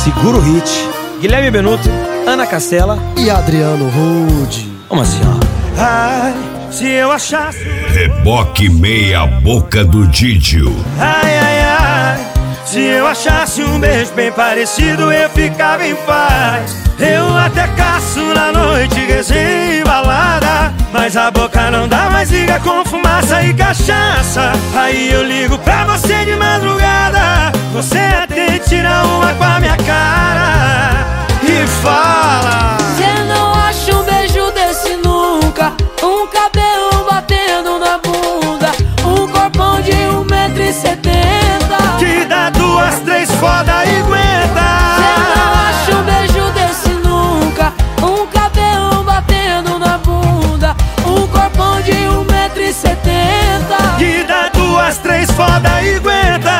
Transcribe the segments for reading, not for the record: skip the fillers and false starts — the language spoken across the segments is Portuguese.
Segura o hit. Guilherme Benuto, Ana Castela e Adriano Rude. Vamos assim, ó. Ai, se eu achasse... Reboque meia boca do Didio. Ai, ai, ai, se eu achasse um beijo bem parecido, eu ficava em paz. Eu até caço na noite, resenha e balada, mas a boca não dá mais liga com fumaça e cachaça. Aí eu ligo pra você de madrugada, você até tira uma com a minha cara e fala: cê não acha um beijo desse nunca, um cabelo batendo na bunda, um corpão de 1,70 m, que dá 2, 3 foda e aguenta. cê não acha um beijo desse nunca, um cabelo batendo na bunda, um corpão de 1,70 m, que dá 2, 3 foda e aguenta.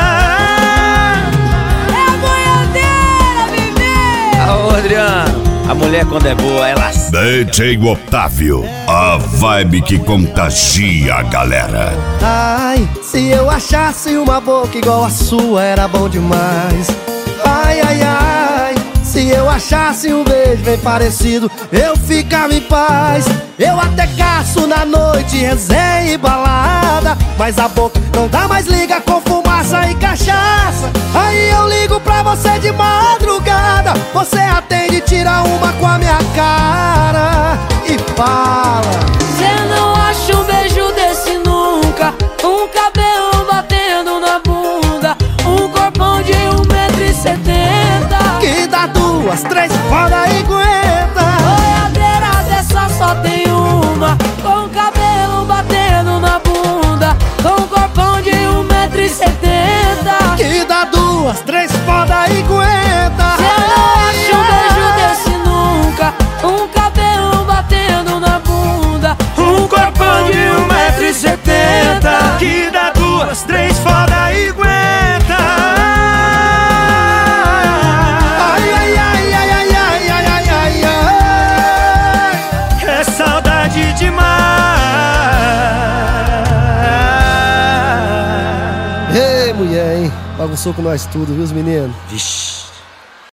é a boiadeira, bebê. Ô Adriano, a mulher quando é boa, ela... DJ Otávio, a vibe que contagia a galera. Ai, se eu achasse uma boca igual a sua, era bom demais. Ai, ai, ai, se eu achasse um beijo bem parecido, eu ficava em paz. Eu até caço na noite, resenha e balada, mas a boca não dá mais liga com fumaça e cachaça. Aí eu ligo pra você de madrugada, você atende, tira uma com a minha cara e fala: cê não acha um beijo desse nunca, um cabelo batendo na bunda, um corpão de 1,70 m, que dá 2, 3 foda e aguenta. boiadeira dessa só tem uma, com cabelo batendo na bunda, com corpão de 1,70 m, Que dá 2, 3 foda e aguenta. cê não acha um beijo desse nunca, um cabelo batendo na bunda, Um corpão de 1,70 m, que dá 2, 3 foda e aguenta. Ai, ai, ai, ai, ai, ai, ai, ai, ai, ai. É saudade demais. Ei, mulher, hein? Bagunçou com nós tudo, viu, os meninos? Vixe.